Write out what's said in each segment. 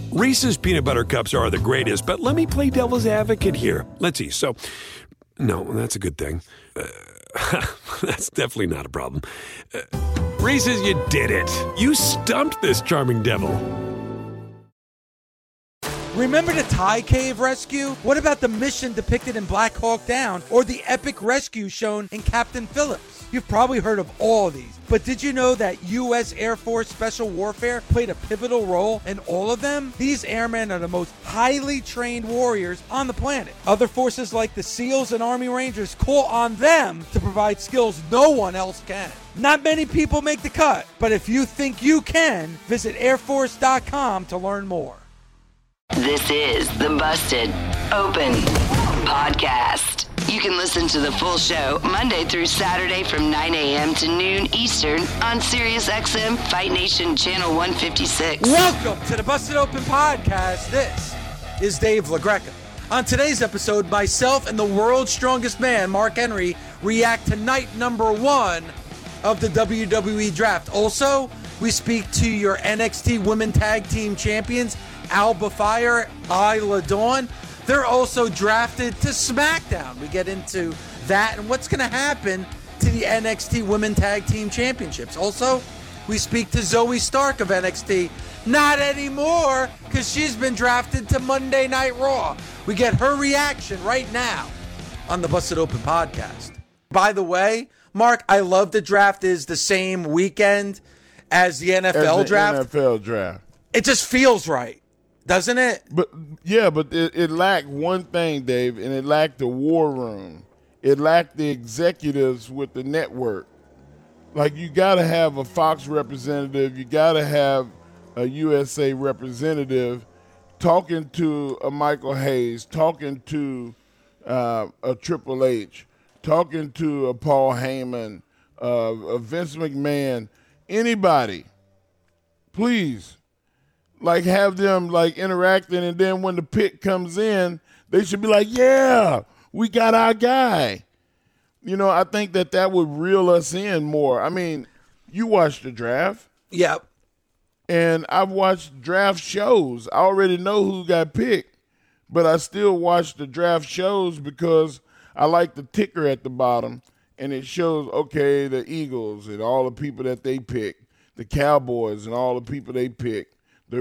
Reese's peanut butter cups are the greatest, but let me play devil's advocate here. Let's see. So, no, that's a good thing. That's definitely not a problem. Reese's, you did it. You stumped this charming devil. Remember the Thai cave rescue? What about the mission depicted in Black Hawk Down or the epic rescue shown in Captain Phillips? You've probably heard of all these, but did you know that U.S. Air Force Special Warfare played a pivotal role in all of them? These airmen are the most highly trained warriors on the planet. Other forces like the SEALs and Army Rangers call on them to provide skills no one else can. Not many people make the cut, but if you think you can, visit airforce.com to learn more. This is the Busted Open Podcast. You can listen to the full show Monday through Saturday from 9 a.m. to noon Eastern on SiriusXM Fight Nation Channel 156. Welcome to the Busted Open Podcast. This is Dave LaGreca. On today's episode, myself and the world's strongest man, Mark Henry, react to night number 1 of the WWE Draft. Also, we speak to your NXT Women Tag Team Champions, Alba Fire, Isla Dawn. They're also drafted to SmackDown. We get into that and what's going to happen to the NXT Women Tag Team Championships. Also, we speak to Zoe Stark of NXT. Not anymore, because she's been drafted to Monday Night Raw. We get her reaction right now on the Busted Open Podcast. By the way, Mark, I love the draft is the same weekend as the NFL draft. NFL draft. It just feels right, doesn't it? But it lacked one thing, Dave, and it lacked the war room. It lacked the executives with the network. Like, you got to have a Fox representative. You got to have a USA representative talking to a Michael Hayes, talking to a Triple H, talking to a Paul Heyman, a Vince McMahon, anybody. Please. Like, have them, like, interacting, and then when the pick comes in, they should be like, yeah, we got our guy. You know, I think that would reel us in more. I mean, you watched the draft. Yep. And I've watched draft shows. I already know who got picked, but I still watch the draft shows because I like the ticker at the bottom, and it shows, okay, the Eagles and all the people that they picked, the Cowboys and all the people they picked.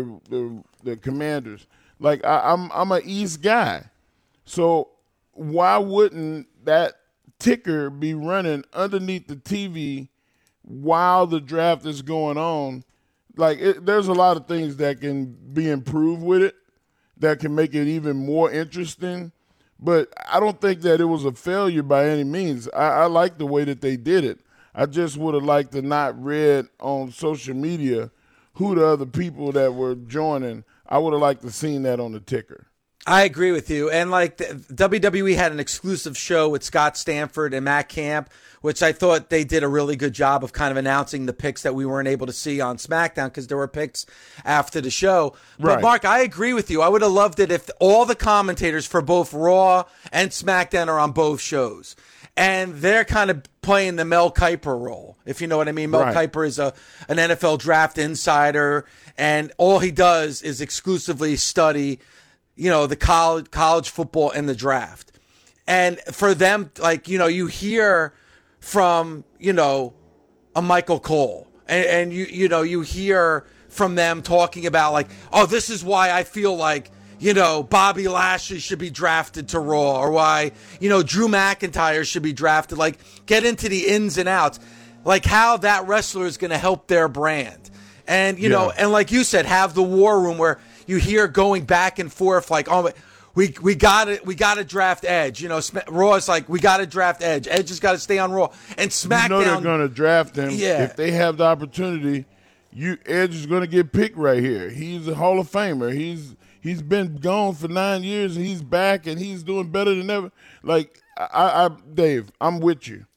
The Commanders. Like, I'm an East guy. So why wouldn't that ticker be running underneath the TV while the draft is going on? Like, there's a lot of things that can be improved with it that can make it even more interesting. But I don't think that it was a failure by any means. I like the way that they did it. I just would have liked to not read on social media who the other people that were joining. I would have liked to seen that on the ticker. I agree with you. And like WWE had an exclusive show with Scott Stanford and Matt Camp, which I thought they did a really good job of kind of announcing the picks that we weren't able to see on SmackDown because there were picks after the show. But right. Mark, I agree with you. I would have loved it if all the commentators for both Raw and SmackDown are on both shows. And they're kind of playing the Mel Kiper role, if you know what I mean. Mel Kiper is an NFL draft insider, and all he does is exclusively study, you know, the college football and the draft. And for them, like, you know, you hear from, you know, a Michael Cole, and you hear from them talking about like, oh, this is why I feel like, you know, Bobby Lashley should be drafted to Raw, or why, you know, Drew McIntyre should be drafted. Like, get into the ins and outs, like how that wrestler is going to help their brand. And, you know, and like you said, have the war room where you hear going back and forth, like, oh, we got to draft Edge. You know, Raw is like, we got to draft Edge. Edge has got to stay on Raw. And SmackDown, you know they're going to draft him. Yeah. If they have the opportunity, Edge is going to get picked right here. He's a Hall of Famer. He's been gone for 9 years, and he's back, and he's doing better than ever. Like, Dave, I'm with you.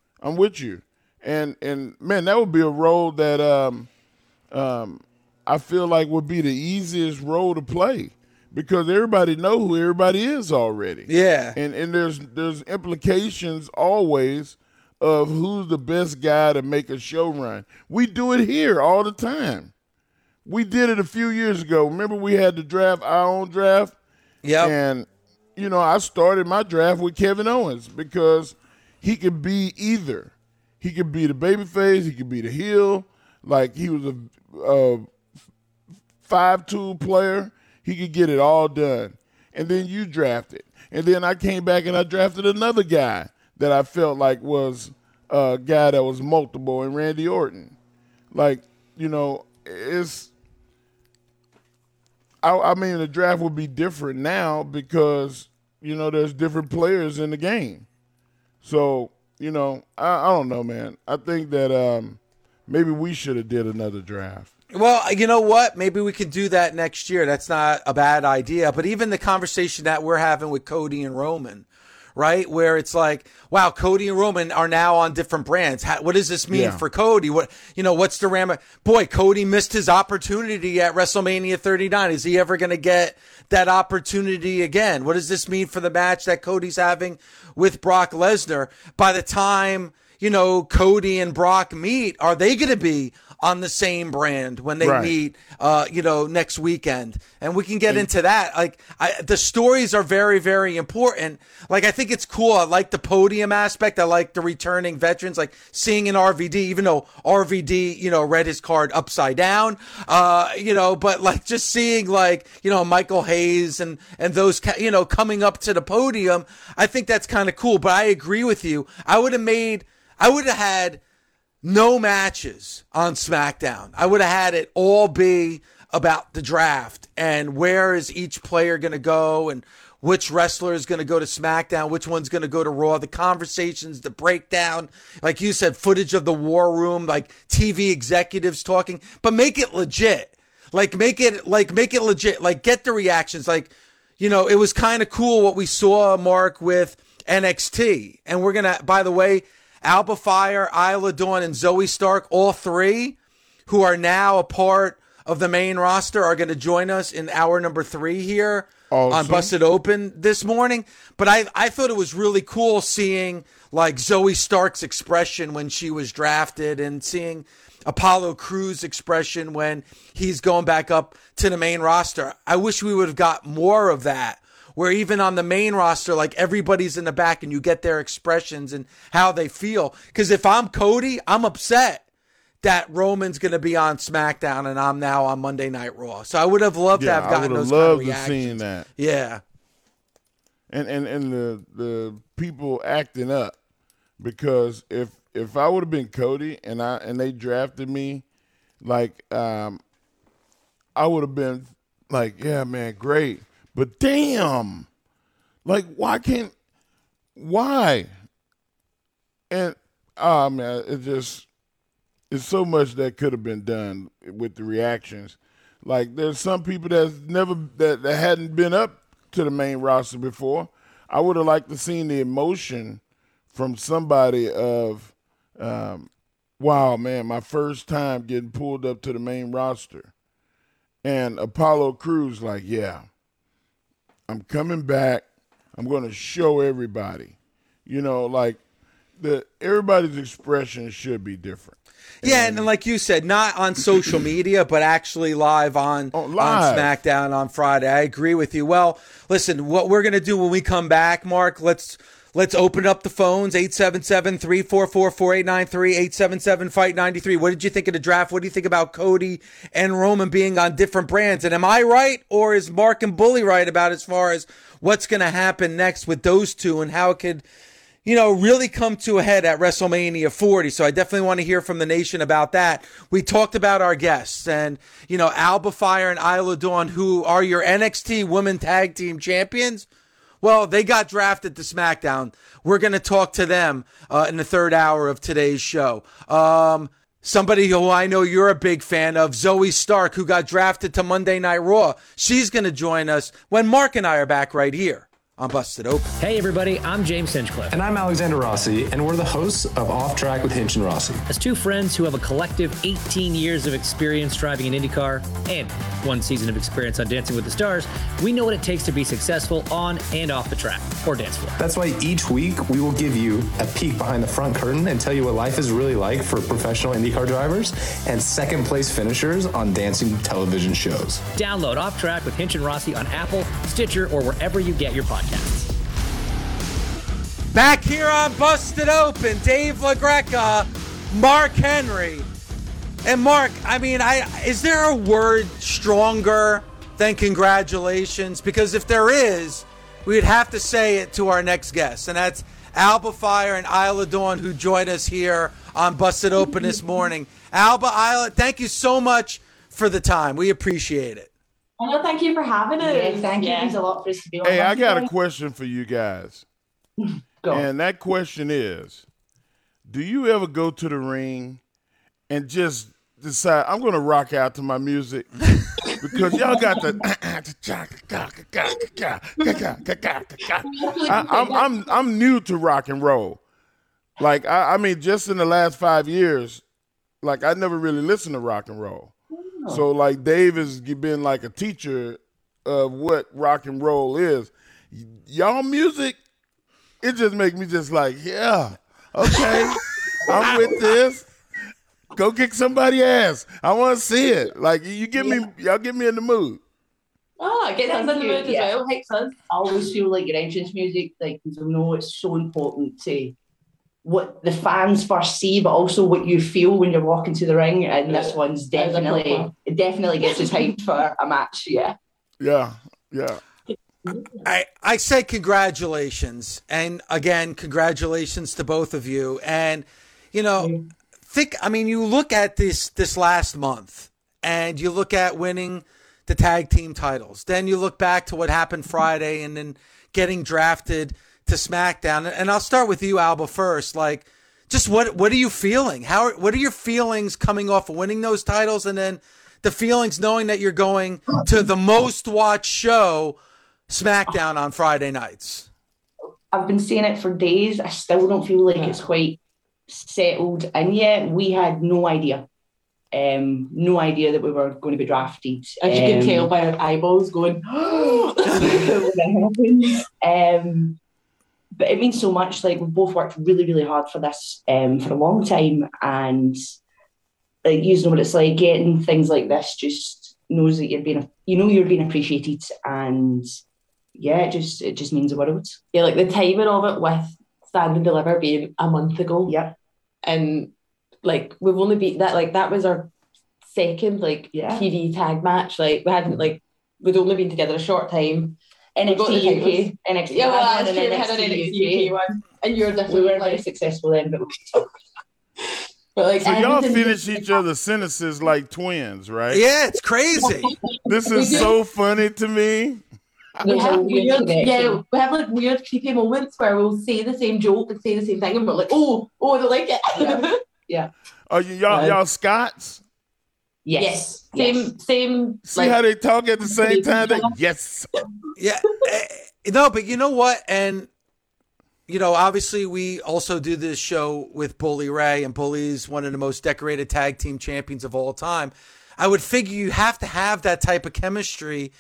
And man, that would be a role that I feel like would be the easiest role to play because everybody know who everybody is already. Yeah. And there's implications always of who's the best guy to make a show run. We do it here all the time. we did it a few years ago. Remember we had the draft, our own draft? Yeah. And, I started my draft with Kevin Owens because he could be either. He could be the babyface. He could be the heel. Like, he was a 5-tool player. He could get it all done. And then you drafted. And then I came back and I drafted another guy that I felt like was a guy that was multiple, and Randy Orton. Like, it's – I mean, the draft would be different now because, there's different players in the game. So, I don't know, man. I think that maybe we should have did another draft. Well, you know what? Maybe we could do that next year. That's not a bad idea. But even the conversation that we're having with Cody and Roman, right? Where it's like, wow, Cody and Roman are now on different brands. What does this mean for Cody? What's the Boy, Cody missed his opportunity at WrestleMania 39. Is he ever going to get that opportunity again? What does this mean for the match that Cody's having with Brock Lesnar? By the time, Cody and Brock meet, are they going to be on the same brand when they meet, next weekend? And we can get into that. Like, the stories are very, very important. Like, I think it's cool. I like the podium aspect. I like the returning veterans, like seeing an RVD, even though RVD, read his card upside down, but like just seeing Michael Hayes and those, coming up to the podium. I think that's kind of cool, but I agree with you. I would have had no matches on SmackDown. I would have had it all be about the draft and where is each player going to go and which wrestler is going to go to SmackDown, which one's going to go to Raw, the conversations, the breakdown, like you said, footage of the War Room, like TV executives talking, but make it legit. Make it legit. Like, get the reactions. Like, it was kind of cool what we saw, Mark, with NXT. And we're going to, by the way, Alba Fire, Isla Dawn, and Zoe Stark, all three who are now a part of the main roster, are going to join us in hour number 3 here on Busted Open this morning. But I thought it was really cool seeing like Zoe Stark's expression when she was drafted and seeing Apollo Crews' expression when he's going back up to the main roster. I wish we would have got more of that, where even on the main roster, like everybody's in the back and you get their expressions and how they feel. Because if I'm Cody, I'm upset that Roman's going to be on SmackDown and I'm now on Monday Night Raw. So I would have loved to have gotten those kind of reactions. Seeing that. Yeah. And the people acting up, because if I would have been Cody and they drafted me, like I would have been like, yeah, man, great. But damn, like, why? And, man, it's so much that could have been done with the reactions. Like, there's some people that hadn't been up to the main roster before. I would have liked to seen the emotion from somebody of, wow, man, my first time getting pulled up to the main roster. And Apollo Crews like, yeah, I'm coming back. I'm going to show everybody. Like everybody's expression should be different. Yeah, and like you said, not on social media, but actually live on SmackDown on Friday. I agree with you. Well, listen, what we're going to do when we come back, Mark, let's open up the phones, 877-344-4893, 877-FIGHT-93. What did you think of the draft? What do you think about Cody and Roman being on different brands? And am I right, or is Mark and Bully right about as far as what's going to happen next with those two and how it could, really come to a head at WrestleMania 40? So I definitely want to hear from the nation about that. We talked about our guests and, Alba Fire and Isla Dawn, who are your NXT Women Tag Team Champions. Well, they got drafted to SmackDown. We're going to talk to them in the third hour of today's show. Somebody who I know you're a big fan of, Zoe Stark, who got drafted to Monday Night Raw. She's going to join us when Mark and I are back right here on Busted Open. Hey everybody, I'm James Hinchcliffe. And I'm Alexander Rossi, and we're the hosts of Off Track with Hinch and Rossi. As two friends who have a collective 18 years of experience driving an IndyCar and 1 season of experience on Dancing with the Stars, we know what it takes to be successful on and off the track or dance floor. That's why each week we will give you a peek behind the front curtain and tell you what life is really like for professional IndyCar drivers and second place finishers on dancing television shows. Download Off Track with Hinch and Rossi on Apple, Stitcher, or wherever you get your podcasts. Back here on Busted Open, Dave LaGreca, Mark Henry. And Mark, I mean, is there a word stronger than congratulations? Because if there is, we'd have to say it to our next guest, and that's Alba Fyre and Isla Dawn, who join us here on Busted Open this morning. Alba, Isla, thank you so much for the time. We appreciate it. Well, thank you for having us. Yeah, thank you. It means a lot for us to be on. Hey, I got a question for you guys. Go. And that question is, do you ever go to the ring and just decide, I'm going to rock out to my music? Because y'all got the I'm new to rock and roll. Like, I mean, just in the last 5 years, like, I never really listened to rock and roll. So, like, Dave has been like a teacher of what rock and roll is. Y'all music, it just make me just like, yeah, okay, I'm with this. Go kick somebody's ass. I want to see it. Like, y'all get me in the mood. Oh, it gets us in the mood as well. Helps us. I always feel like your entrance music, like, you know, it's so important to what the fans first see, but also what you feel when you're walking to the ring. And this one's definitely gets us hyped for a match. Yeah. Yeah. I say congratulations. And again, congratulations to both of you. And, you know, you look at this last month and you look at winning the tag team titles. Then you look back to what happened Friday and then getting drafted to SmackDown. And I'll start with you, Alba, first. Like, just what are you feeling? What are your feelings coming off of winning those titles, and then the feelings knowing that you're going to the most watched show, SmackDown, on Friday nights? I've been saying it for days. I still don't feel like it's quite settled in yet. We had no idea. No idea that we were going to be drafted. As you can tell by our eyeballs going, but it means so much. Like, we've both worked really, really hard for this for a long time, and like, you know what it's like. Getting things like this just knows that you're being appreciated, and yeah, it just means the world. Yeah, like the timing of it with Stand and Deliver being a month ago. Yeah, and like we've only beat that. Like that was our second TV tag match. Like we'd only been together a short time. NXT UK. Yeah, well, that's true. We had an NXT UK one, and you're different. We weren't very successful then, but like, so y'all finish each other's sentences like twins, right? Yeah, it's crazy. This is so funny to me. We have we have like weird creepy moments where we'll say the same joke and say the same thing, and we're like, oh, I don't like it. Yeah. Are y'all Scots? Yes. Same. See how they talk at the same time? Yes. Yeah. No, but you know what? And, you know, obviously we also do this show with Bully Ray, and Bully's one of the most decorated tag team champions of all time. I would figure you have to have that type of chemistry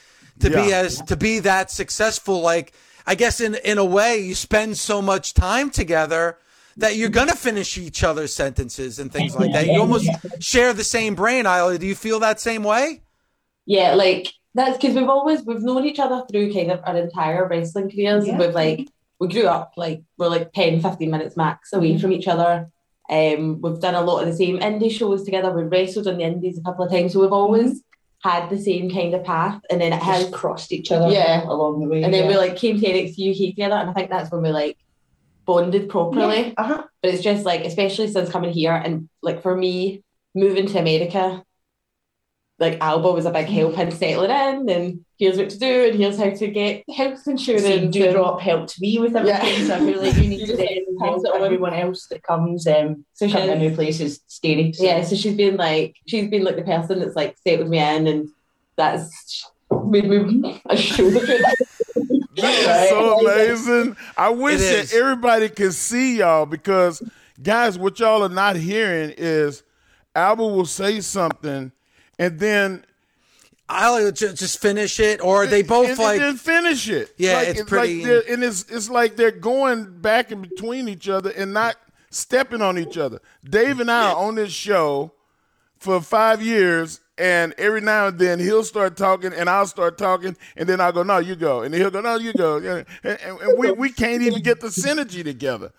to be that successful. Like, I guess in a way you spend so much time together that you're going to finish each other's sentences and things like that. You almost share the same brain, Isla. Do you feel that same way? Yeah, like that's because we've known each other through kind of our entire wrestling careers. Yeah. And we grew up, like, we're like 10, 15 minutes max away from each other. We've done a lot of the same indie shows together. We've wrestled on the indies a couple of times. So we've always had the same kind of path. And then it has crossed each other along the way. And then we like came to NXT UK together. And I think that's when we like bonded properly. Yeah. But it's just like, especially since coming here, and like for me moving to America, like Alba was a big help in settling in, and here's what to do, and here's how to get health insurance. So Dewdrop helped me with everything, so I feel like you need to then help everyone else that comes. So coming to a new place is scary. So. Yeah, so she's been like the person that's like settled me in, and that's made me a shoulder. It's so amazing. I wish that everybody could see y'all because, guys, what y'all are not hearing is Albert will say something and then I'll just finish it, or they both and then finish it. Yeah, like, it's pretty. Like it's like they're going back in between each other and not stepping on each other. Dave and I are on this show for 5 years, and every now and then he'll start talking, and I'll start talking, and then I'll go, "No, you go," and then he'll go, "No, you go," and we can't even get the synergy together.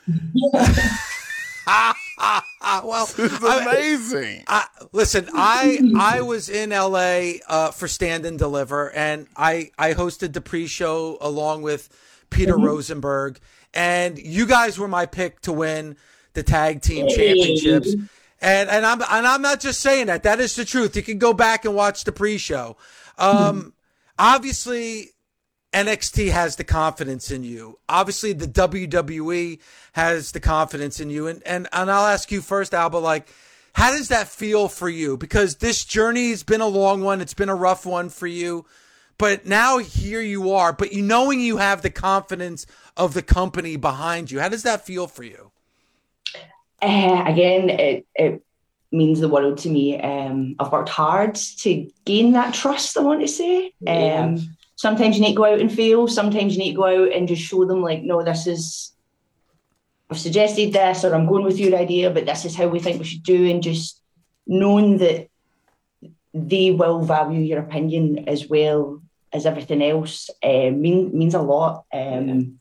Well, it's amazing. Listen, I was in LA for Stand and Deliver, and I hosted the pre-show along with Peter Rosenberg, and you guys were my pick to win the tag team championships. And I'm not just saying that. That is the truth. You can go back and watch the pre-show. Obviously, NXT has the confidence in you. Obviously, the WWE has the confidence in you. And I'll ask you first, Alba, like, how does that feel for you? Because this journey has been a long one. It's been a rough one for you. But now here you are. But knowing you have the confidence of the company behind you, how does that feel for you? Again, it means the world to me. I've worked hard to gain that trust, I want to say. Sometimes you need to go out and fail. Sometimes you need to go out and just show them, like, no, I've suggested this, or I'm going with your idea, but this is how we think we should do. And just knowing that they will value your opinion as well as everything else means a lot. And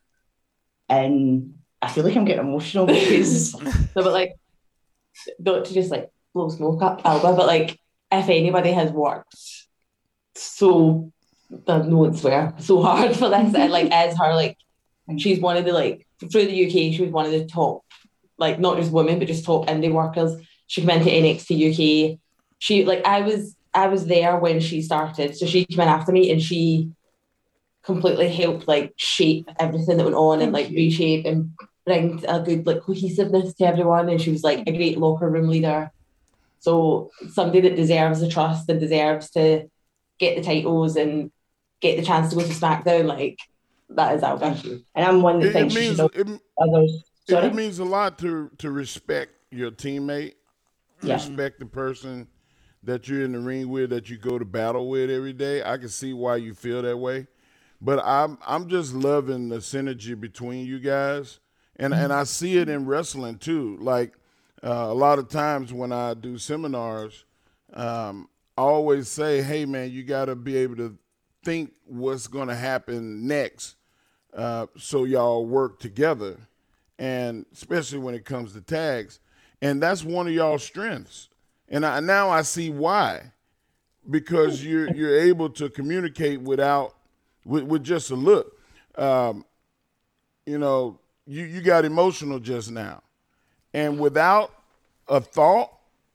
I feel like I'm getting emotional because, no, but like, not to just like blow smoke up Alba, but like, if anybody has worked so hard for this, and like, as her, like, she's one of the, like, through the UK, she was one of the top, like, not just women, but just top indie workers. She came into NXT UK. She, like, I was there when she started, so she came in after me, and she completely helped, like, shape everything that went on and, like, reshape and bring a good, like, cohesiveness to everyone. And she was, like, a great locker room leader. So somebody that deserves the trust and deserves to get the titles and get the chance to go to SmackDown, like, that is Alba. And I'm one that thinks others. Sorry? It means a lot to respect your teammate, respect the person that you're in the ring with, that you go to battle with every day. I can see why you feel that way, but I'm just loving the synergy between you guys, and I see it in wrestling too. Like a lot of times when I do seminars, I always say, "Hey man, you got to be able to think what's going to happen next, so y'all work together, and especially when it comes to tags." And that's one of y'all's strengths. And now I see why, because you're able to communicate with just a look. You know, you got emotional just now, and without a thought,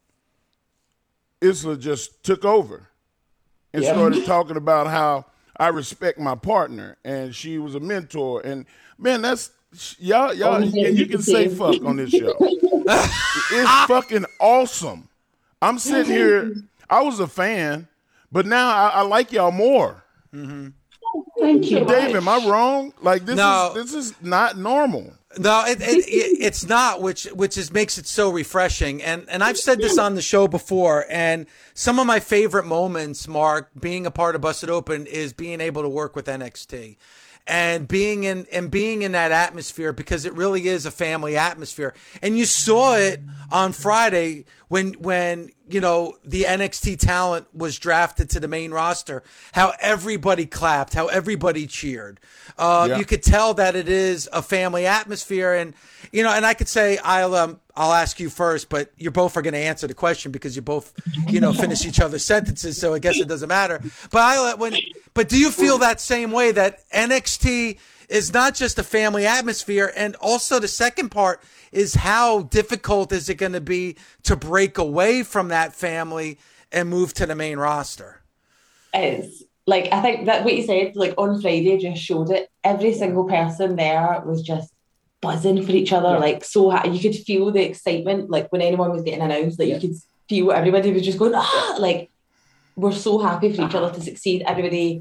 Isla just took over and started talking about how I respect my partner, and she was a mentor. And man, that's y'all. And you can say fuck on this show. It's fucking awesome. I'm sitting here. I was a fan, but now I like y'all more. Mm-hmm. Thank you, Dave. Am I wrong? Like this is not normal. No, it's not, which makes it so refreshing. And I've said this on the show before, and some of my favorite moments, Mark, being a part of Busted Open, is being able to work with NXT. And being in that atmosphere, because it really is a family atmosphere. And you saw it on Friday when you know the NXT talent was drafted to the main roster, how everybody clapped, how everybody cheered. You could tell that it is a family atmosphere. And you know, and I could say I'll ask you first, but you both are going to answer the question because you both, you know, finish each other's sentences. So I guess it doesn't matter. But do you feel that same way, that NXT is not just a family atmosphere? And also the second part is, how difficult is it going to be to break away from that family and move to the main roster? It's like, I think that what you said, like on Friday, just showed it. Every single person there was just buzzing for each other, like so happy. You could feel the excitement, like when anyone was getting announced, like you could feel everybody was just going, like, we're so happy for each other to succeed. Everybody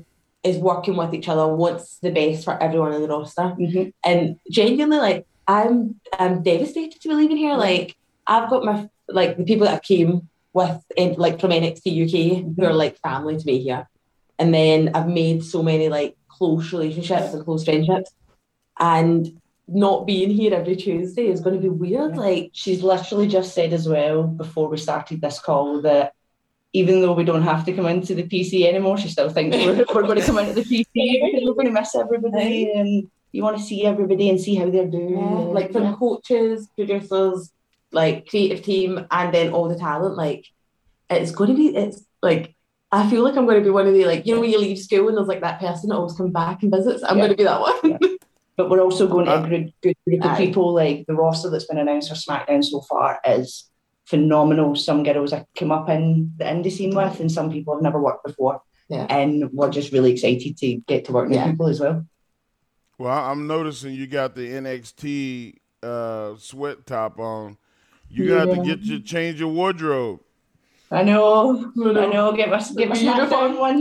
is working with each other, wants the best for everyone in the roster. Mm-hmm. And genuinely, like, I'm devastated to be leaving here. Like, I've got my, like, the people that I came with, like, from NXT UK, who are like family to me here. And then I've made so many, like, close relationships and close friendships. And not being here every Tuesday is going to be weird. Yeah. Like, she's literally just said as well before we started this call that even though we don't have to come into the PC anymore, she still thinks we're going to come into the PC because we're going to miss everybody and you want to see everybody and see how they're doing. yeah, like, from coaches, producers, like, creative team, and then all the talent. Like, it's like, I feel like I'm going to be one of the, like, you know, when you leave school and there's like that person that always comes back and visits. I'm going to be that one. Yeah. But we're also going to a good group of people. Like, the roster that's been announced for SmackDown so far is phenomenal. Some girls I come up in the indie scene with, and some people I've never worked before. Yeah. And we're just really excited to get to work with people as well. Well, I'm noticing you got the NXT sweat top on. You got to get your change your wardrobe. I know. Get my SmackDown one.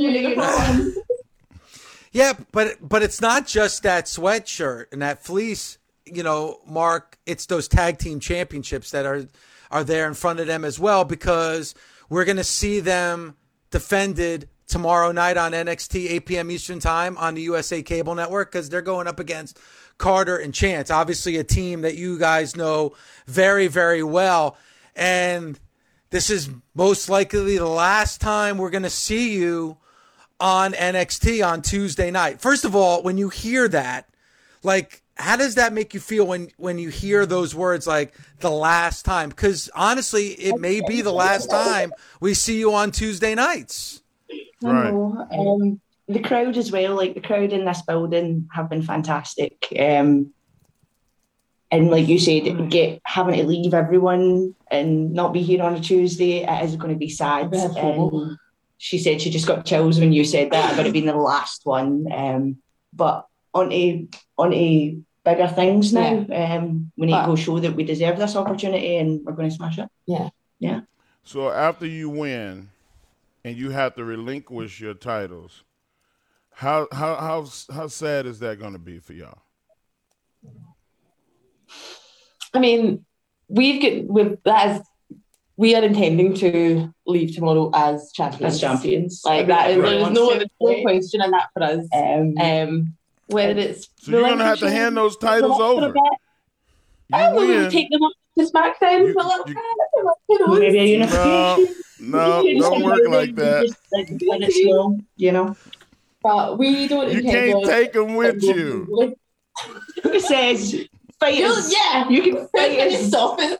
Yeah, but it's not just that sweatshirt and that fleece, you know, Mark. It's those tag team championships that are there in front of them as well, because we're going to see them defended tomorrow night on NXT, 8 p.m. Eastern time on the USA Cable Network, because they're going up against Carter and Chance, obviously a team that you guys know very, very well. And this is most likely the last time we're going to see you on NXT on Tuesday night. First of all, when you hear that, like, how does that make you feel when you hear those words, like, the last time? Because honestly, it may be the last time we see you on Tuesday nights. Right. I know. The crowd as well, like, the crowd in this building have been fantastic. And like you said, having to leave everyone and not be here on a Tuesday, it is going to be sad. She said she just got chills when you said that about it being the last one. But on to bigger things now. We need to go show that we deserve this opportunity, and we're going to smash it. Yeah. So after you win and you have to relinquish your titles, how sad is that going to be for y'all? I mean, we are intending to leave tomorrow as champions. Like, that is, there's no question in that for us. Whether it's so you're gonna have to hand those titles over. We'll take them up to SmackDown for a little bit. Maybe a unification. No, don't work like that. You know. But we don't. You can't take them with you. Who says fighters? Yeah, you can fight and stop it.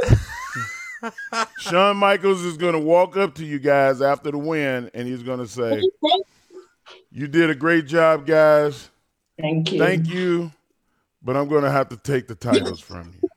Shawn Michaels is going to walk up to you guys after the win, and he's going to say, "You did a great job, guys. Thank you. But I'm going to have to take the titles from you."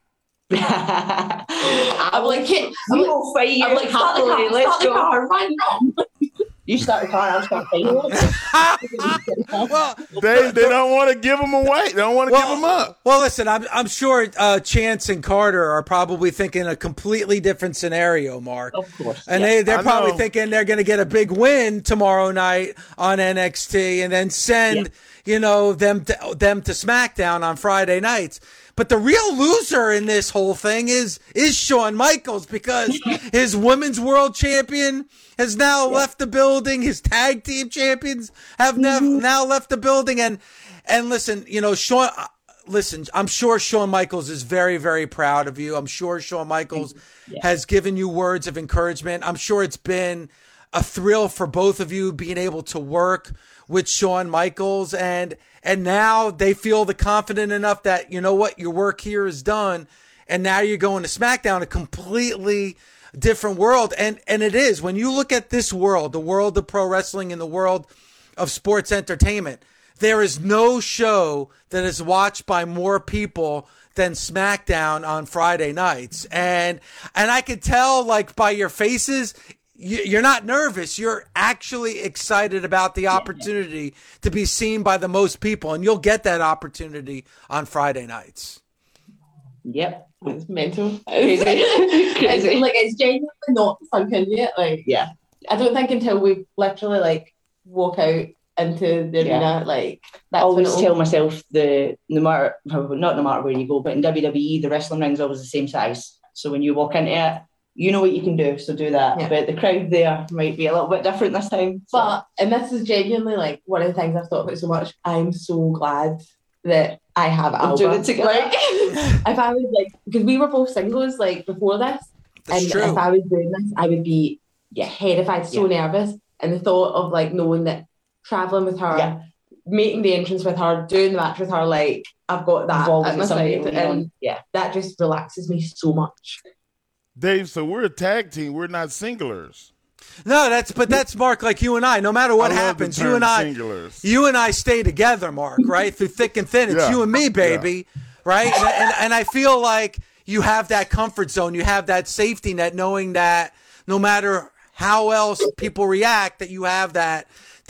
I'm like, we will fight you. I'm like, happily, let's go. Run. You start the car, I'll start fighting. Well, they don't want to give them away. They don't want to give them up. Well, listen, I'm sure Chance and Carter are probably thinking a completely different scenario, Mark. Of course. And they're probably thinking they're going to get a big win tomorrow night on NXT and then send them to SmackDown on Friday nights. But the real loser in this whole thing is Shawn Michaels, because his women's world champion has now left the building. His tag team champions have now left the building. And listen, I'm sure Shawn Michaels is very, very proud of you. I'm sure Shawn Michaels has given you words of encouragement. I'm sure it's been a thrill for both of you being able to work with Shawn Michaels, and now they feel the confident enough that, you know what, your work here is done, and now you're going to SmackDown, a completely different world. And it is, when you look at this world, the world of pro wrestling and the world of sports entertainment, there is no show that is watched by more people than SmackDown on Friday nights. And I could tell, like, by your faces, you're not nervous. You're actually excited about the opportunity to be seen by the most people, and you'll get that opportunity on Friday nights. Yep. It's mental. Crazy. It's genuinely not sunk in yet. I don't think until we literally, like, walk out into the arena. Like, I always tell myself no matter where you go, but in WWE, the wrestling ring's always the same size. So when you walk into it, you know what you can do, so do that. Yeah. But the crowd there might be a little bit different this time. So. And this is genuinely like one of the things I've thought about so much. I'm so glad that I have Alba. Doing it together. Like, if I was like, because we were both singles like before this, That's and true. if I was doing this, I would be terrified, so nervous. And the thought of like knowing that traveling with her, making the entrance with her, doing the match with her, like I've got that at my side, and that just relaxes me so much. Dave, so we're a tag team. We're not singlers. No, that's Mark, like you and I. No matter what happens, you and I stay together, Mark, right? Through thick and thin. It's you and me, baby, right? And I feel like you have that comfort zone. You have that safety net, knowing that no matter how else people react, that you have that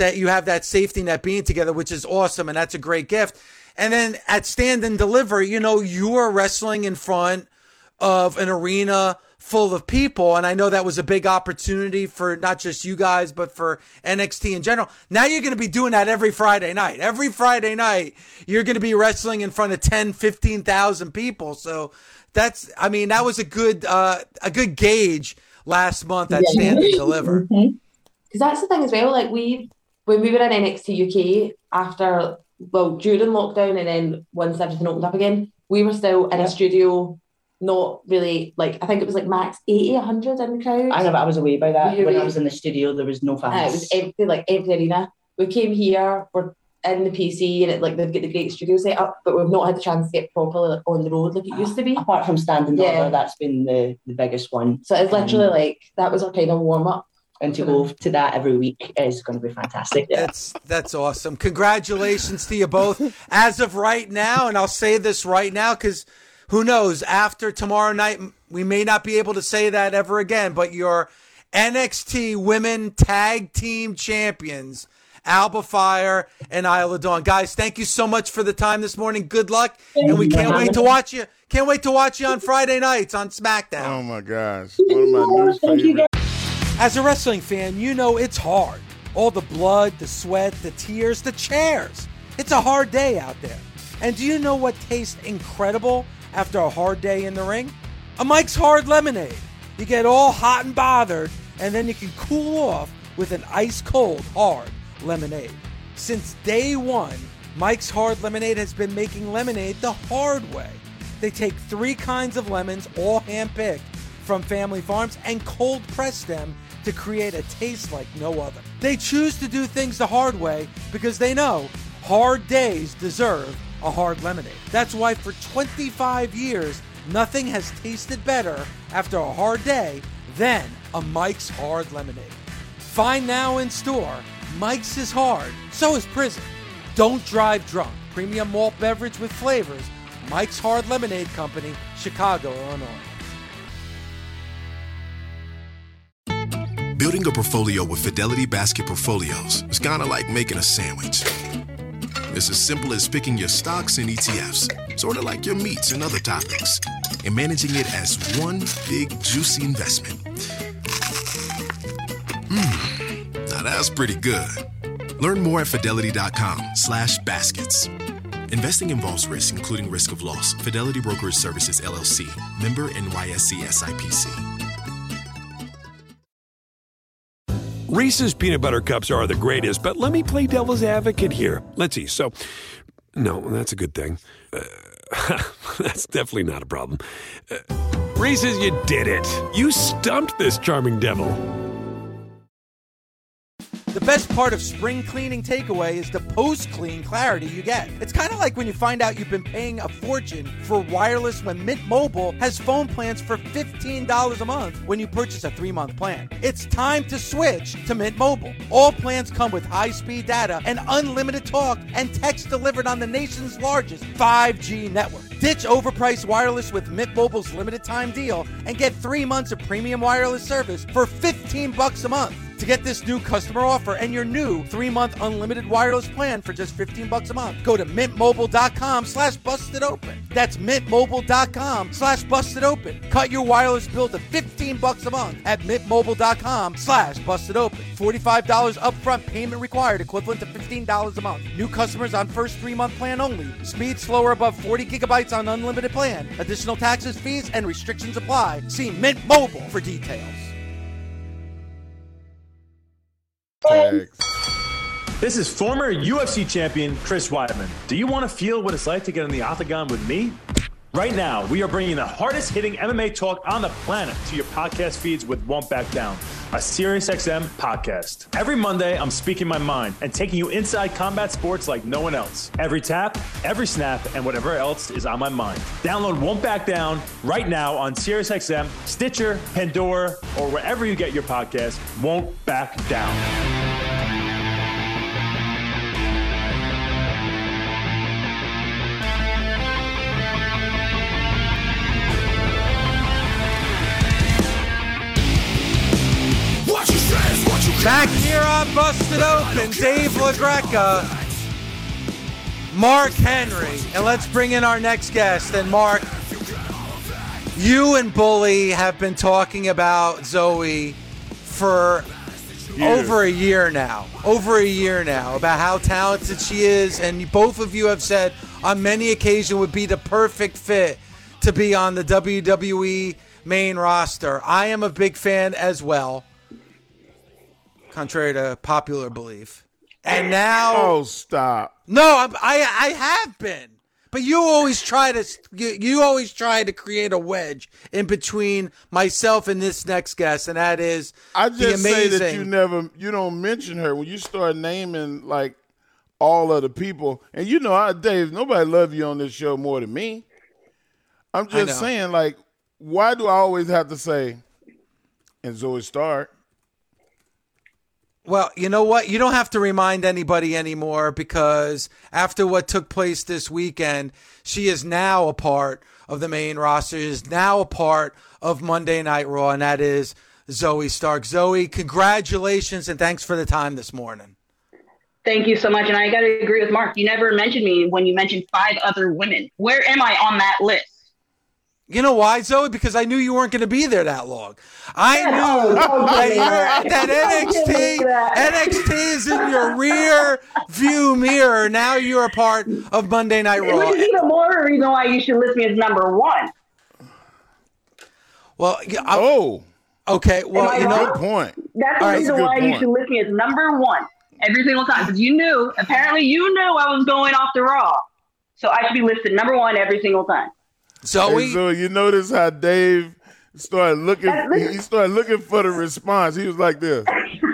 safety net being together, which is awesome, and that's a great gift. And then at Stand and Deliver, you are wrestling in front of an arena full of people, and I know that was a big opportunity for not just you guys, but for NXT in general. Now you're going to be doing that every Friday night. Every Friday night, you're going to be wrestling in front of 10, 15,000 people. So that was a good gauge last month at Stand and Deliver. Because that's the thing as well. Like when we were in NXT UK during lockdown, and then once everything opened up again, we were still in a studio. Not really, like, I think it was like max 80, 100 in the crowd. I know, but I was away by that. When I was in the studio, there was no fans. It was empty, empty arena. We came here, we're in the PC, and they've got the great studio set up, but we've not had the chance to get properly on the road like it used to be. Apart from Stand and Deliver, that's been the biggest one. So it's literally that was our kind of warm-up. And to go to that every week is going to be fantastic. That's awesome. Congratulations to you both. As of right now, and I'll say this right now because who knows, after tomorrow night, we may not be able to say that ever again, but your NXT Women Tag Team Champions, Alba Fire and Isla Dawn. Guys, thank you so much for the time this morning. Good luck. And we can't wait to watch you. Can't wait to watch you on Friday nights on SmackDown. Oh, my gosh. One of my new favorites. As a wrestling fan, it's hard. All the blood, the sweat, the tears, the chairs. It's a hard day out there. And do you know what tastes incredible after a hard day in the ring? A Mike's Hard Lemonade. You get all hot and bothered, and then you can cool off with an ice-cold hard lemonade. Since day one, Mike's Hard Lemonade has been making lemonade the hard way. They take 3 kinds of lemons, all hand-picked from family farms, and cold press them to create a taste like no other. They choose to do things the hard way because they know hard days deserve a hard lemonade. That's why for 25 years, nothing has tasted better after a hard day than a Mike's Hard Lemonade. Find now in store, Mike's is hard, so is prison. Don't drive drunk. Premium malt beverage with flavors. Mike's Hard Lemonade Company, Chicago, Illinois. Building a portfolio with Fidelity Basket Portfolios is kind of like making a sandwich. It's as simple as picking your stocks and ETFs, sort of like your meats and other toppings, and managing it as one big, juicy investment. Now that's pretty good. Learn more at Fidelity.com/baskets. Investing involves risk, including risk of loss. Fidelity Brokerage Services, LLC. Member NYSE SIPC. Reese's Peanut Butter Cups are the greatest, but let me play devil's advocate here. Let's see. So, no, that's a good thing. That's definitely not a problem. Reese's, you did it. You stumped this charming devil. The best part of spring cleaning takeaway is the post-clean clarity you get. It's kind of like when you find out you've been paying a fortune for wireless when Mint Mobile has phone plans for $15 a month when you purchase a 3-month plan. It's time to switch to Mint Mobile. All plans come with high-speed data and unlimited talk and text delivered on the nation's largest 5G network. Ditch overpriced wireless with Mint Mobile's limited time deal and get 3 months of premium wireless service for $15 a month. to get this new customer offer and your new 3-month unlimited wireless plan for just $15 a month. Go to mintmobile.com/bustedopen. That's mintmobile.com/bustedopen. Cut your wireless bill to $15 a month at mintmobile.com/bustedopen. $45 upfront payment required, equivalent to $15 a month. New customers on first 3-month plan only. Speed slower above 40 gigabytes on unlimited plan. Additional taxes, fees, and restrictions apply. See Mint Mobile for details. This is former UFC champion Chris Weidman. Do you want to feel what it's like to get in the octagon with me? Right now, we are bringing the hardest hitting MMA talk on the planet to your podcast feeds with Won't Back Down, a SiriusXM podcast. Every Monday, I'm speaking my mind and taking you inside combat sports like no one else. Every tap, every snap, and whatever else is on my mind. Download Won't Back Down right now on SiriusXM, Stitcher, Pandora, or wherever you get your podcast. Won't Back Down. Back here on Busted Open, Dave LaGreca, Mark Henry, and let's bring in our next guest. And Mark, you and Bully have been talking about Zoe for over a year now, about how talented she is, and both of you have said on many occasions would be the perfect fit to be on the WWE main roster. I am a big fan as well, contrary to popular belief. And now... Oh, stop. No, I have been. But you always try to create a wedge in between myself and this next guest, and that is I just the amazing... say that you don't mention her. When you start naming, like, all of the people, and Dave, nobody loves you on this show more than me. I'm just saying, like, why do I always have to say, and Zoe Stark? Well, you know what? You don't have to remind anybody anymore, because after what took place this weekend, she is now a part of the main roster, is now a part of Monday Night Raw, and that is Zoe Stark. Zoe, congratulations, and thanks for the time this morning. Thank you so much. And I got to agree with Mark. You never mentioned me when you mentioned 5 other women. Where am I on that list? You know why, Zoe? Because I knew you weren't going to be there that long. I knew that NXT is in your rear view mirror. Now you're a part of Monday Night Raw. Which is even more reason why you should list me as number 1. Well, okay. Well, good point. That's the reason why you should list me as number 1 every single time. Because apparently you knew I was going off the Raw. So I should be listed number 1 every single time. Zoe, you notice how Dave started looking. He started looking for the response. He was like this.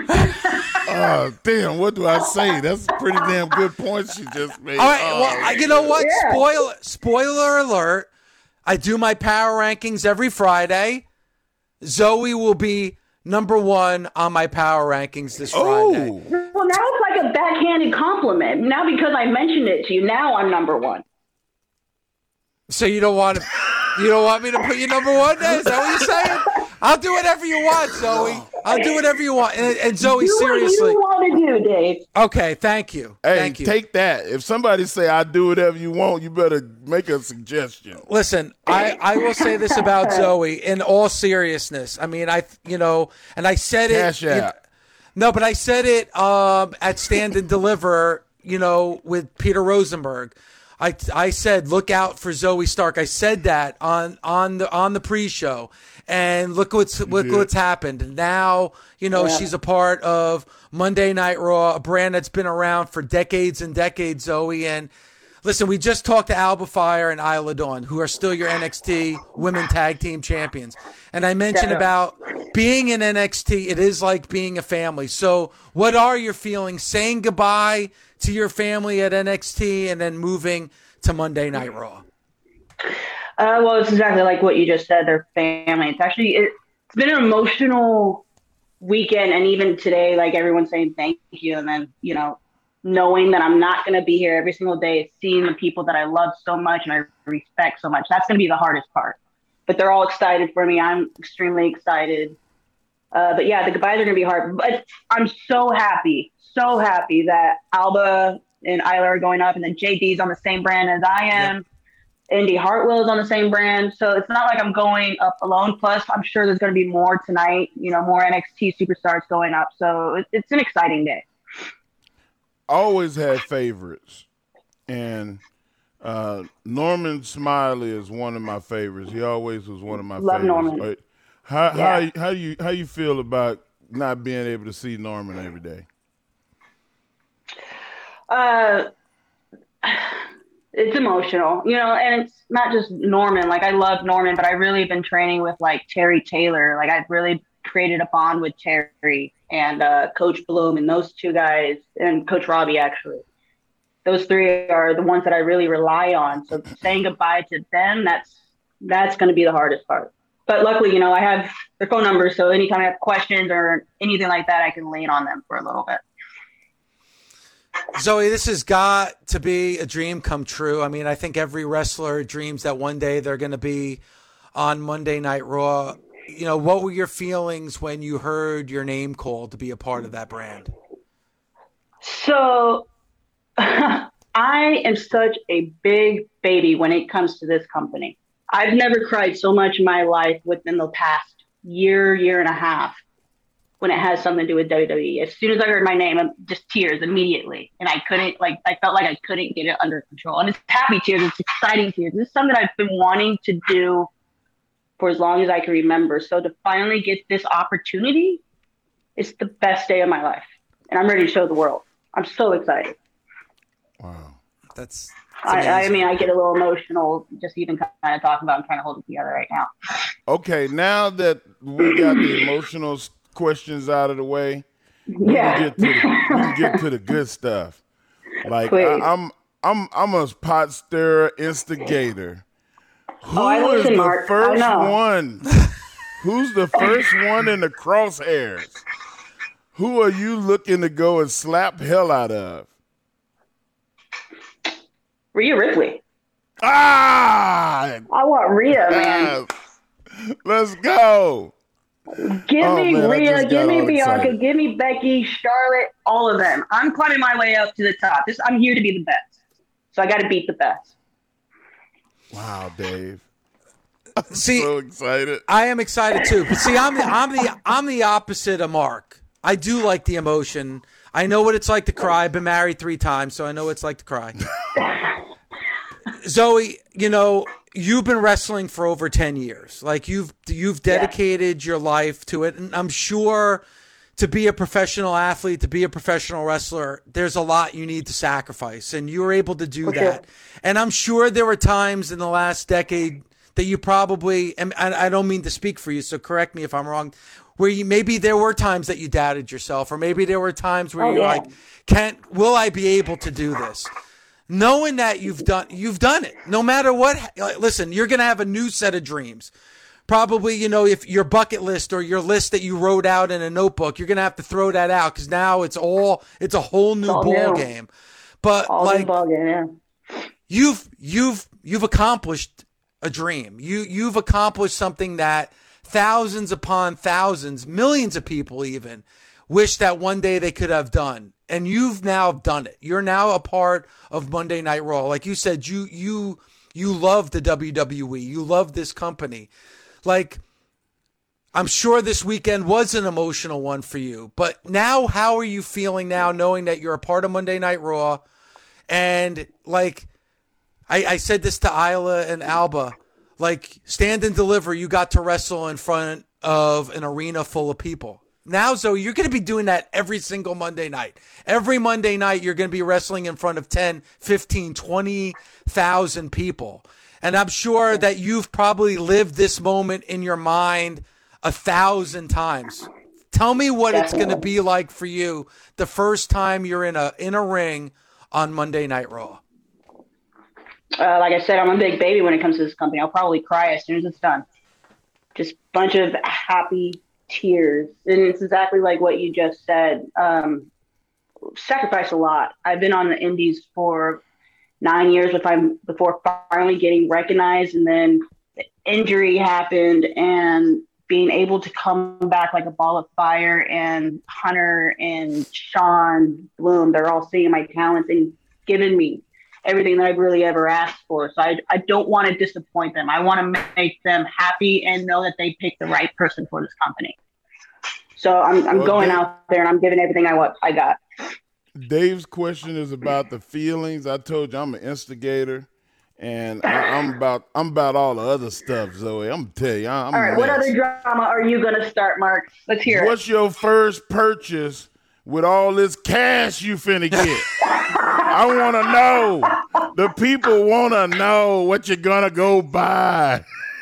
Oh, damn! What do I say? That's a pretty damn good point she just made. All right. Well, you know what? Yeah. Spoiler alert. I do my power rankings every Friday. Zoe will be number 1 on my power rankings this Friday. Well, now it's like a backhanded compliment. Now because I mentioned it to you, now I'm number 1. So you don't want me to put you number 1 then? Is that what you're saying? I'll do whatever you want, Zoe. I'll do whatever you want. And Zoe, seriously. Do what you want to do, Dave. Okay, thank you. Hey, thank you. Take that. If somebody say I do whatever you want, you better make a suggestion. Listen, I will say this about Zoe in all seriousness. I mean, and I said Cash out. No, but I said it at Stand and Deliver, with Peter Rosenberg. I said, look out for Zoe Stark. I said that on the pre-show, and look what's happened. Now, she's a part of Monday Night Raw, a brand that's been around for decades and decades, Zoe. And listen, we just talked to Alba Fire and Isla Dawn, who are still your NXT Women Tag Team Champions. And I mentioned about being in NXT, it is like being a family. So what are your feelings saying goodbye to your family at NXT and then moving to Monday Night Raw? Well, it's exactly like what you just said. They're family. It's been an emotional weekend, and even today, like everyone's saying thank you, and then knowing that I'm not going to be here every single day, seeing the people that I love so much and I respect so much. That's going to be the hardest part. But they're all excited for me. I'm extremely excited. But yeah, the goodbyes are going to be hard. But I'm so happy that Alba and Isla are going up, and then JD's on the same brand as I am. Yep. Indy Hartwell is on the same brand. So it's not like I'm going up alone. Plus, I'm sure there's going to be more tonight, more NXT superstars going up. So it's an exciting day. I always had favorites. And Norman Smiley is one of my favorites. He always was one of my favorites. Love Norman. How you feel about not being able to see Norman every day? It's emotional, and it's not just Norman. Like, I love Norman, but I really have been training with like Terry Taylor. Like, I've really created a bond with Terry and Coach Bloom and those two guys, and Coach Robbie, actually. Those three are the ones that I really rely on. So saying goodbye to them, that's going to be the hardest part. But luckily, I have their phone numbers, so anytime I have questions or anything like that, I can lean on them for a little bit. Zoe, this has got to be a dream come true. I mean, I think every wrestler dreams that one day they're going to be on Monday Night Raw. What were your feelings when you heard your name called to be a part of that brand? So I am such a big baby when it comes to this company. I've never cried so much in my life within the past year and a half when it has something to do with WWE. As soon as I heard my name, just tears immediately. And I felt like I couldn't get it under control. And it's happy tears, it's exciting tears. This is something I've been wanting to do for as long as I can remember. So to finally get this opportunity, it's the best day of my life. And I'm ready to show the world. I'm so excited. Wow. That's I mean, I get a little emotional just even kind of talking about it. I'm trying to hold it together right now. Okay, now that we got the emotional questions out of the way, we can get to the good stuff. Like, I'm a pot stirrer instigator. Who's the first one? Who's the first one in the crosshairs? Who are you looking to go and slap hell out of? Rhea Ripley. I want Rhea, man. Let's go. Give me Rhea, give me Bianca, give me Becky, Charlotte, all of them. I'm climbing my way up to the top. I'm here to be the best. So I got to beat the best. Wow, Dave. I'm see, so excited. I am excited too. But see, I'm the opposite of Mark. I do like the emotion. I know what it's like to cry. I've been married 3 times, so I know what it's like to cry. Zoe, you've been wrestling for over 10 years. Like, you've dedicated your life to it. And I'm sure to be a professional athlete, to be a professional wrestler, there's a lot you need to sacrifice. And you were able to do that. And I'm sure there were times in the last decade that you probably, and I don't mean to speak for you, so correct me if I'm wrong, where maybe there were times that you doubted yourself, or maybe there were times where you're like, will I be able to do this? Knowing that you've done it. No matter what, listen, you're going to have a new set of dreams. Probably, if your bucket list or your list that you wrote out in a notebook, you're going to have to throw that out because now it's a whole new ball game. But you've accomplished a dream. You've accomplished something that thousands upon thousands, millions of people even wish that one day they could have done. And you've now done it. You're now a part of Monday Night Raw. Like you said, you love the WWE. You love this company. Like, I'm sure this weekend was an emotional one for you. But now, how are you feeling now knowing that you're a part of Monday Night Raw? And, like, I said this to Isla and Alba. Like, Stand and Deliver, you got to wrestle in front of an arena full of people. Now, Zoe, you're going to be doing that every single Monday night. Every Monday night, you're going to be wrestling in front of 10, 15, 20,000 people. And I'm sure that you've probably lived this moment in your mind 1,000 times. Tell me what it's going to be like for you the first time you're in a ring on Monday Night Raw. Like I said, I'm a big baby when it comes to this company. I'll probably cry as soon as it's done. Just a bunch of happy tears. And it's exactly like what you just said. Sacrifice a lot. I've been on the indies for 9 years before finally getting recognized, and then the injury happened, and being able to come back like a ball of fire, and Hunter and Sean Bloom, they're all seeing my talents and giving me everything that I've really ever asked for. So I don't want to disappoint them. I want to make them happy and know that they picked the right person for this company. So I'm going out there and I'm giving everything I got. Dave's question is about the feelings. I told you I'm an instigator. And I'm about all the other stuff, Zoe. I'm gonna tell you. All right, what other drama are you gonna start, Mark? Let's hear it. What's your first purchase with all this cash you finna get? I want to know. The people want to know what you're gonna go buy.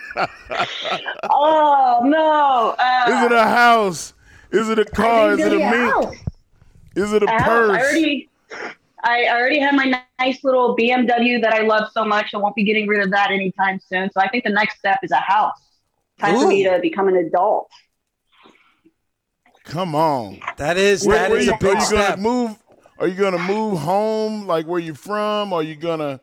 Oh no! Is it a house? Is it a car? Is it a mink? Is it a purse? I already have my nice little BMW that I love so much. I won't be getting rid of that anytime soon. So I think the next step is a house. Time for me to become an adult. Come on. That is a big step. Are you gonna move home, like where you're from? Or are you gonna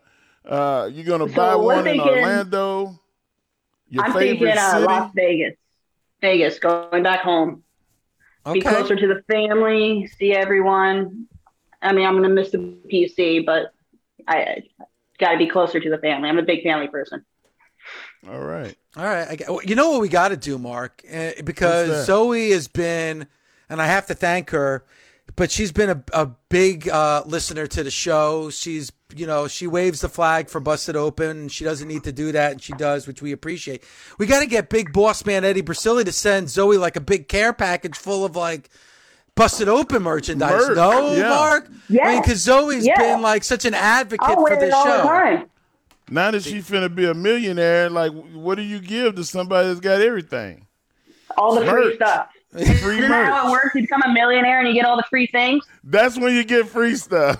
buy one in Orlando? I'm thinking Las Vegas. Vegas, going back home. Okay. Be closer to the family, see everyone. I mean, I'm going to miss the PC, but I got to be closer to the family. I'm a big family person. All right. You know what we got to do, Mark? Because Zoe has been, and I have to thank her, but she's been a big listener to the show. She's, she waves the flag for Busted Open. She doesn't need to do that, and she does, which we appreciate. We got to get big boss man Eddie Brasili to send Zoe like a big care package full of like Busted Open merchandise. Mark? Yeah. I mean, because Zoe's been like such an advocate for this show. Now that she's finna be a millionaire, like, what do you give to somebody that's got everything? All the free stuff. Free Isn't that how it works? You become a millionaire and you get all the free things? That's when you get free stuff.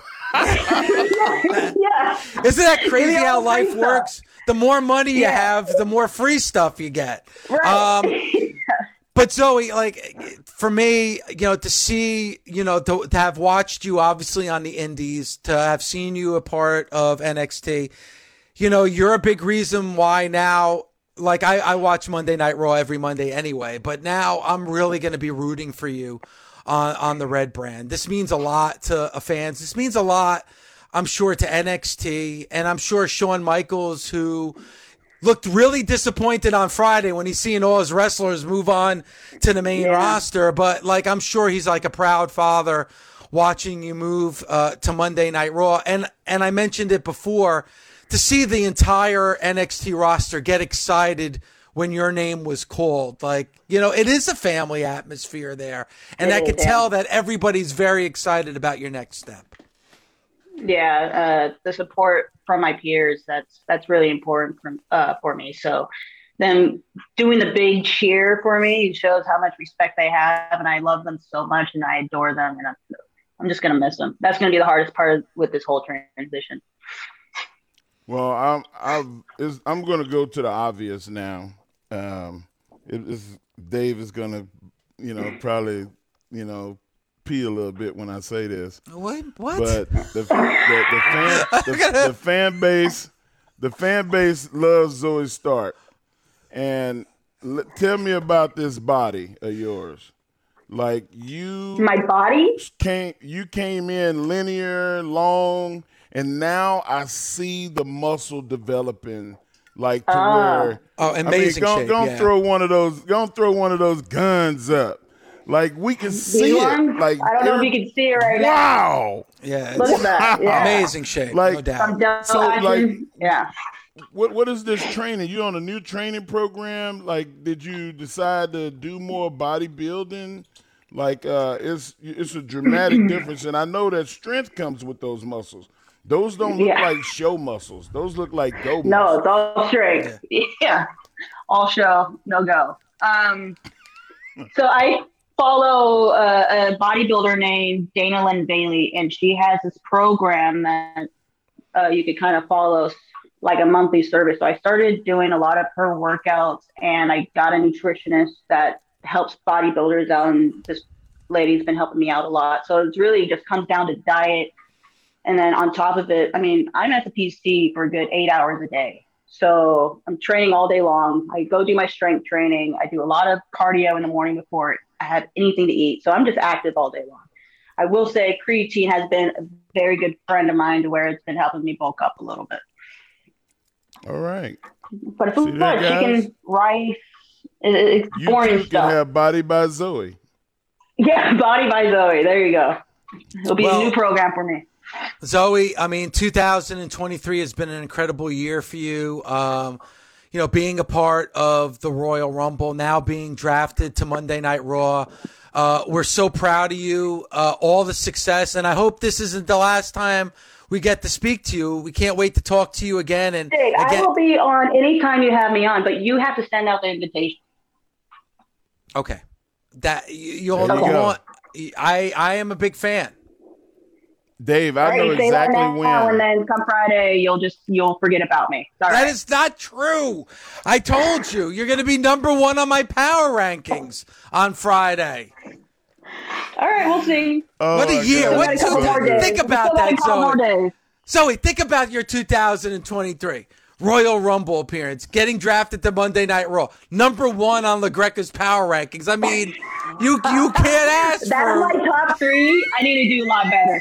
Yeah. Isn't that crazy how life works? The more money you have, the more free stuff you get. Right. But Zoe, like, for me, to see, to have watched you obviously on the indies, to have seen you a part of NXT, you're a big reason why now, like, I watch Monday Night Raw every Monday anyway, but now I'm really going to be rooting for you on the Red brand. This means a lot to fans. This means a lot, I'm sure, to NXT, and I'm sure Shawn Michaels, who looked really disappointed on Friday when he's seeing all his wrestlers move on to the main roster. But like, I'm sure he's like a proud father watching you move to Monday Night Raw. And I mentioned it before, to see the entire NXT roster get excited when your name was called. Like, it is a family atmosphere there. And I could tell that everybody's very excited about your next step. Yeah, the support from my peers, that's really important for me. So them doing the big cheer for me shows how much respect they have, and I love them so much and I adore them, and I'm just gonna miss them. That's gonna be the hardest part with this whole transition. Well, I'm gonna go to the obvious now. Dave is gonna, probably, pee a little bit when I say this. What? But the fan base loves Zoe Stark. And tell me about this body of yours. Like, my body came in linear, long, and now I see the muscle developing. Like, to where amazing shape. Gonna throw one of those guns up. Like, we can see it. Like, I don't know if you can see it right now. Wow. Yeah. Look at that. Yeah. Amazing shape, no doubt. So, yeah. What is this training? You on a new training program? Like, did you decide to do more bodybuilding? Like, it's a dramatic difference. And I know that strength comes with those muscles. Those don't look like show muscles. Those look like go muscles. No, it's all strength. Yeah. All show, no go. So I follow a bodybuilder named Dana Lynn Bailey, and she has this program that you could kind of follow, like a monthly service. So I started doing a lot of her workouts, and I got a nutritionist that helps bodybuilders out, and this lady's been helping me out a lot. So it's really just comes down to diet. And then on top of it, I mean, I'm at the PC for a good 8 hours a day. So I'm training all day long. I go do my strength training. I do a lot of cardio in the morning before I have anything to eat. So I'm just active all day long. I will say creatine has been a very good friend of mine to where it's been helping me bulk up a little bit. All right. But if food, chicken, rice, it's boring stuff. You can have Body by Zoe. Yeah, Body by Zoe. There you go. It'll be a new program for me. Zoe, I mean, 2023 has been an incredible year for you. You know, being a part of the Royal Rumble, now being drafted to Monday Night Raw. We're so proud of you, all the success, and I hope this isn't the last time we get to speak to you. We can't wait to talk to you again. And Dave, I will be on anytime you have me on, but you have to send out the invitation. Okay. That you'll want. I am a big fan. Dave, I know exactly when. And then come Friday, you'll forget about me. That is not true. I told you, you're going to be number 1 on my power rankings on Friday. All right, we'll see. What a year! Think about that, Zoe. Zoe, think about your 2023 Royal Rumble appearance, getting drafted to Monday Night Raw, number 1 on LaGreca's power rankings. I mean, you can't ask for. That's my top 3. I need to do a lot better.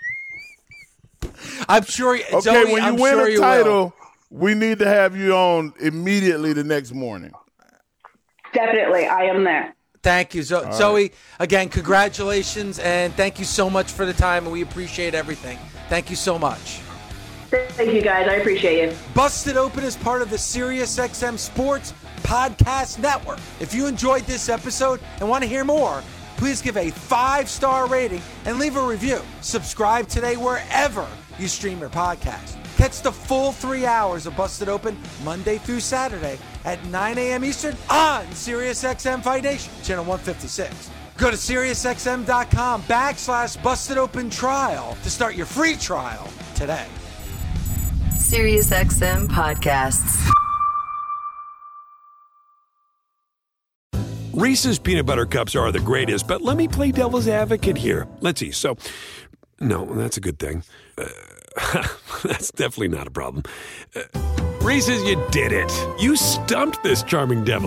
I'm sure. Okay, Zoe, when you win a title, we need to have you on immediately the next morning. Definitely, I am there. Thank you, Zoe. Again, congratulations, and thank you so much for the time, and we appreciate everything. Thank you so much. Thank you, guys. I appreciate you. Busted Open is part of the SiriusXM Sports Podcast Network. If you enjoyed this episode and want to hear more, please give a 5-star rating and leave a review. Subscribe today wherever you stream your podcast. Catch the full 3 hours of Busted Open Monday through Saturday at 9 a.m. Eastern on SiriusXM Fight Nation, channel 156. Go to SiriusXM.com/Busted Open Trial to start your free trial today. SiriusXM Podcasts. Reese's peanut butter cups are the greatest, but let me play devil's advocate here. Let's see. So, no, that's a good thing. That's definitely not a problem. Reese's, you did it. You stumped this charming devil.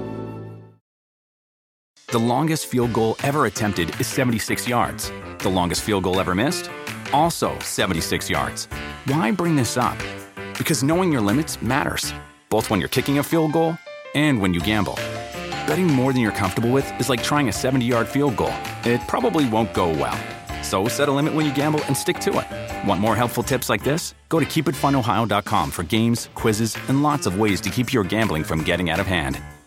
The longest field goal ever attempted is 76 yards. The longest field goal ever missed? Also 76 yards. Why bring this up? Because knowing your limits matters, both when you're kicking a field goal and when you gamble. Betting more than you're comfortable with is like trying a 70-yard field goal. It probably won't go well. So set a limit when you gamble and stick to it. Want more helpful tips like this? Go to keepitfunohio.com for games, quizzes, and lots of ways to keep your gambling from getting out of hand.